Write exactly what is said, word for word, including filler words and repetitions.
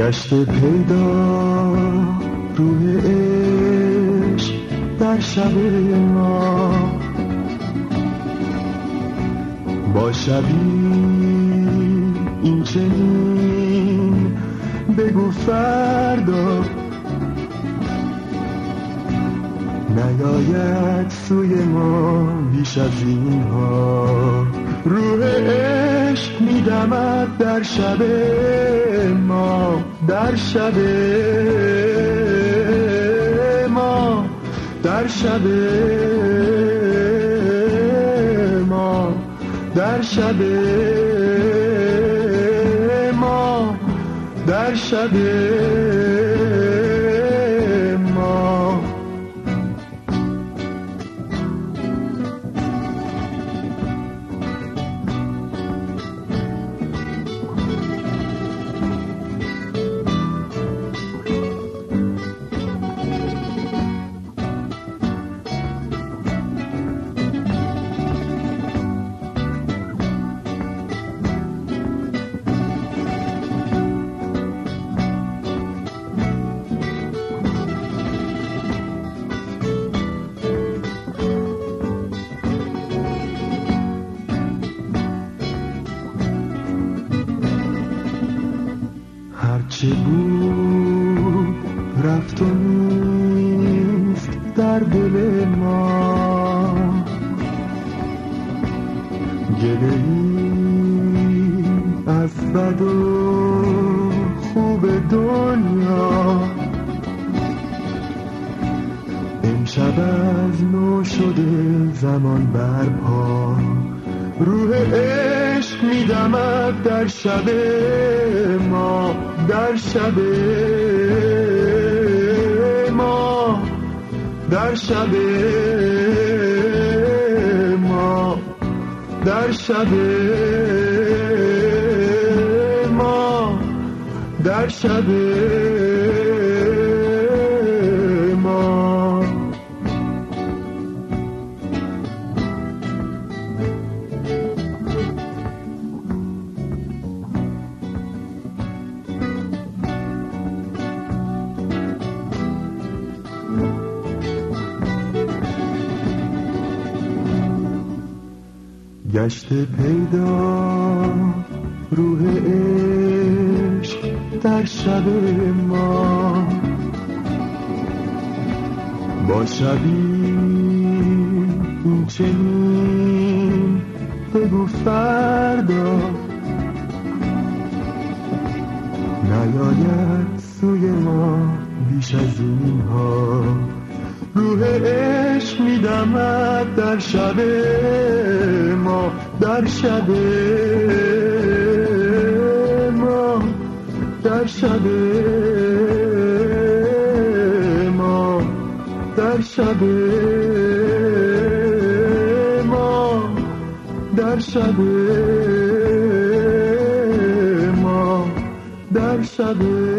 گشت پیدا روح عشق در شب ما، با شبی این چنین بگو فردا نیاید سوی ما بیش از این ها. روح عشق میدمد در شب ما، در شب ما، در شب ما، در شب ما، در شب ما. هرچه بود رفت و نیست در دل ما، گله‌ای از بد و خوب دنیا. امشب از نو شده زمان برپا، روح عشق میدمد در شب ما، در شب ما، در شب ما، در شب ما، در شب ما. گشت پیدا روح عشق در شب ما، با شبی این چنین بگو فردا نیاید سوی ما بیش از این ها. روح عشق میدمد در شب ما، در شب ما، در شب ما، در شب ما، در شب ما، در شب